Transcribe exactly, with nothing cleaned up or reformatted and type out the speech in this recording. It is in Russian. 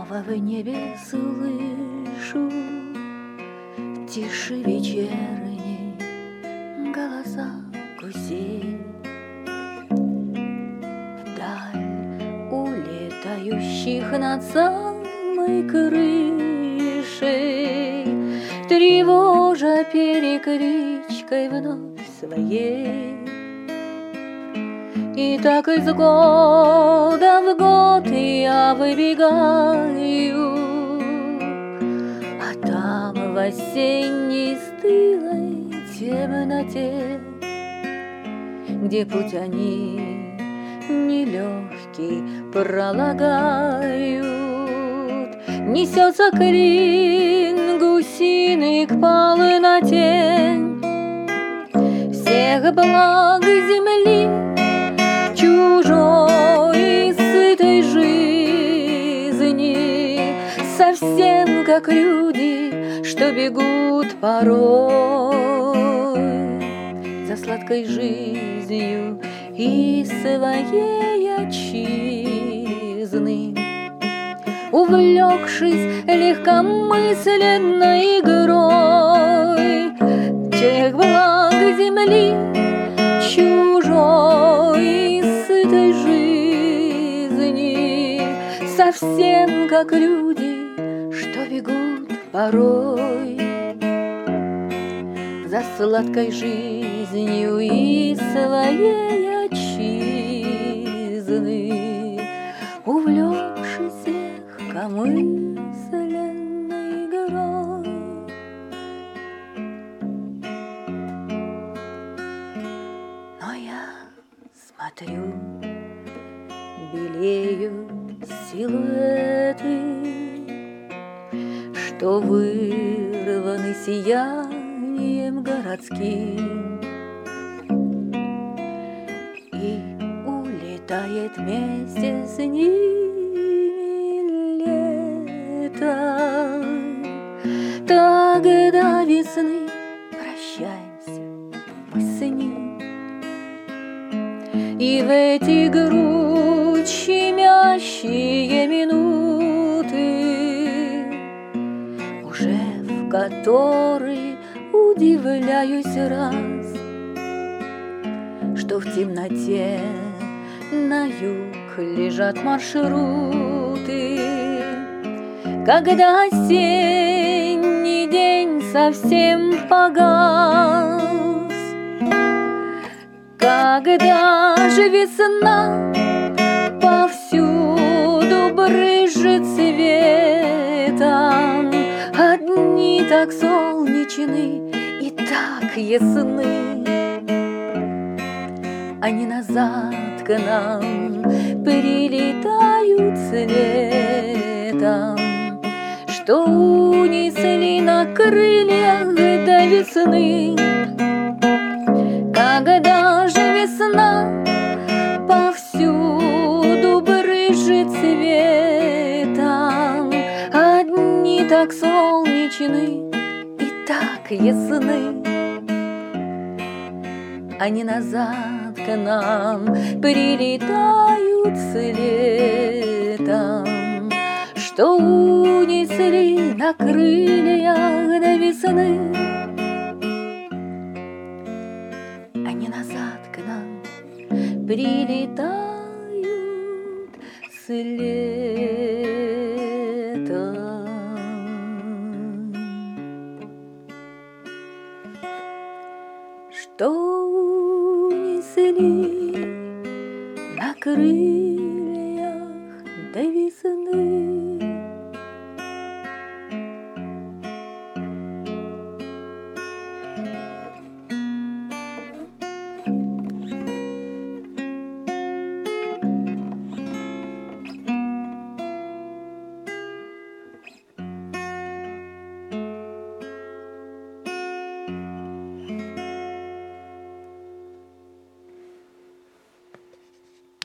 снова в небе слышу тише вечерней голоса гусей. Вдаль улетающих над самой крышей, тревожа перекличкой вновь своей. И так из года в год я выбегаю, а там в осенней стылой темноте, где путь они нелегкий пролагают, несется клин гусиный к полноте всех благ земли, чужой сытой жизни, совсем как люди, что бегут порой за сладкой жизнью и своей отчизны, увлекшись легкомысленной игрой тех благ земли, чужой сытой жизни, совсем как люди, что бегут порой за сладкой жизнью и своей отчизны, увлекшись легкомысленной игрой. Но я смотрю, белеют силуэты, что вырваны сиянием городским, и улетает вместе с ними лето. Тогда весны прощаемся мы с ним, и в эти грудь щемящие минуты, уже в которые удивляюсь раз, что в темноте на юг лежат маршруты, когда осенний день совсем погас, когда же весна повсюду брызжет цветом, одни так солнечны и так ясны, они назад к нам прилетают следом, что унесли на крыльях до весны. Когда же весна повсюду брызжет цветом, одни так солнечны и так ясны, они назад к нам прилетают следом, что унесли на крыльях до весны. Они назад к нам прилетают следом. Что унесли на крыльях